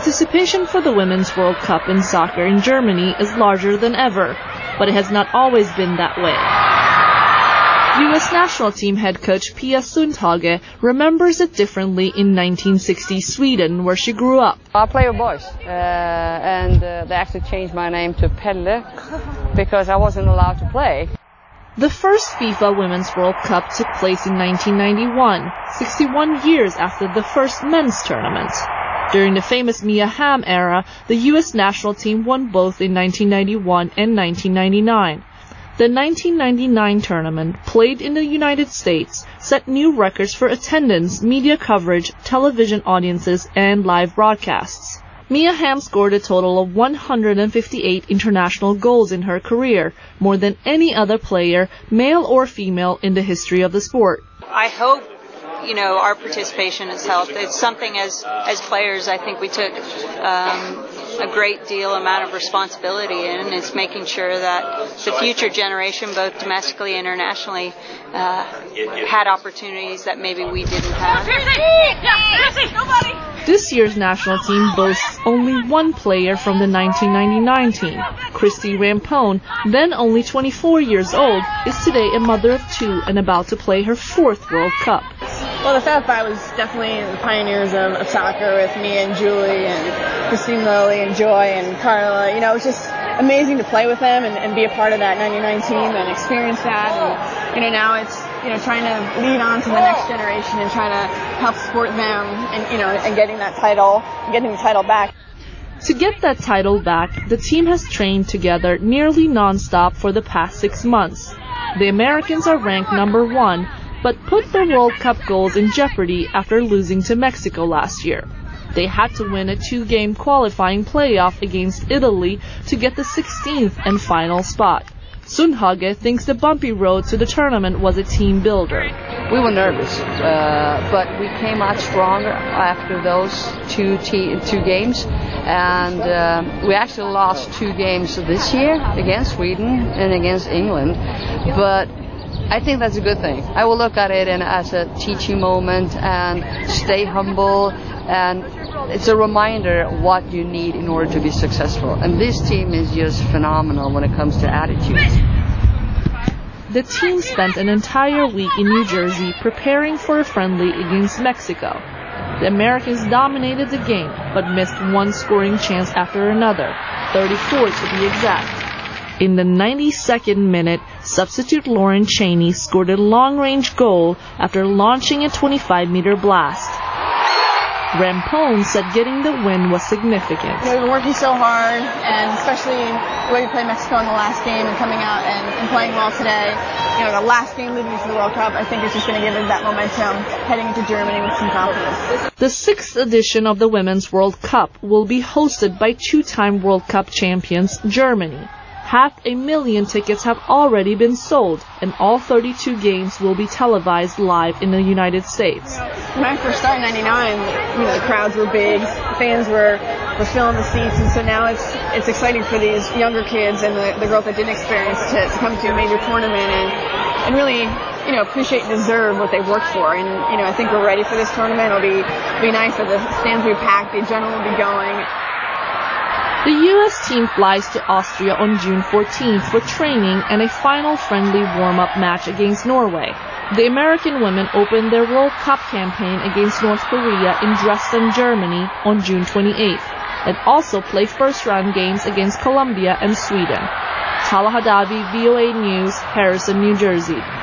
Anticipation for the Women's World Cup in soccer in Germany is larger than ever, but it has not always been that way. U.S. national team head coach Pia Sundhage remembers it differently in 1960 Sweden, where she grew up. I play with boys, and they actually changed my name to Pelle because I wasn't allowed to play. The first FIFA Women's World Cup took place in 1991, 61 years after the first men's tournament. During the famous Mia Hamm era, the U.S. national team won both in 1991 and 1999. The 1999 tournament, played in the United States, set new records for attendance, media coverage, television audiences, and live broadcasts. Mia Hamm scored a total of 158 international goals in her career, more than any other player, male or female, in the history of the sport. I hope, our participation has helped. It's something as players I think we took a great deal amount of responsibility in. It's making sure that the future generation, both domestically and internationally, had opportunities that maybe we didn't have. This year's national team boasts only one player from the 1999 team. Christie Rampone, then only 24 years old, is today a mother of two and about to play her fourth World Cup. Well, the Fab Five was definitely the pioneers of soccer with me and Julie and Christine Lilly and Joy and Carla. It was just amazing to play with them and be a part of that 99 team and experience that. And, now it's, trying to lead on to the next generation and trying to help support them and getting the title back. To get that title back, the team has trained together nearly non-stop for the past 6 months. The Americans are ranked number 1, but put their World Cup goals in jeopardy after losing to Mexico last year. They had to win a 2-game qualifying playoff against Italy to get the 16th and final spot. Sundhage thinks the bumpy road to the tournament was a team builder. We were nervous, but we came out stronger after those two games, and we actually lost 2 games this year against Sweden and against England, but I think that's a good thing. I will look at it as a teaching moment and stay humble, and it's a reminder what you need in order to be successful. And this team is just phenomenal when it comes to attitudes. The team spent an entire week in New Jersey preparing for a friendly against Mexico. The Americans dominated the game, but missed one scoring chance after another, 34 to be exact. In the 92nd minute, substitute Lauren Cheney scored a long-range goal after launching a 25-meter blast. Rampone said getting the win was significant. We've been working so hard, and especially the way we played Mexico in the last game and coming out and playing well today. The last game leading into the World Cup, I think it's just going to give us that momentum heading into Germany with some confidence. The 6th edition of the Women's World Cup will be hosted by 2-time World Cup champions Germany. 500,000 tickets have already been sold, and all 32 games will be televised live in the United States. When I first started in 99, the crowds were big, fans were filling the seats, and so now it's exciting for these younger kids and the girls that didn't experience to come to a major tournament and really appreciate and deserve what they've worked for. And I think we're ready for this tournament. It'll be nice that the stands will be packed, the adrenaline will be going. The U.S. team flies to Austria on June 14th for training and a final friendly warm-up match against Norway. The American women opened their World Cup campaign against North Korea in Dresden, Germany on June 28th, and also play first-round games against Colombia and Sweden. Tala Hadabi, VOA News, Harrison, New Jersey.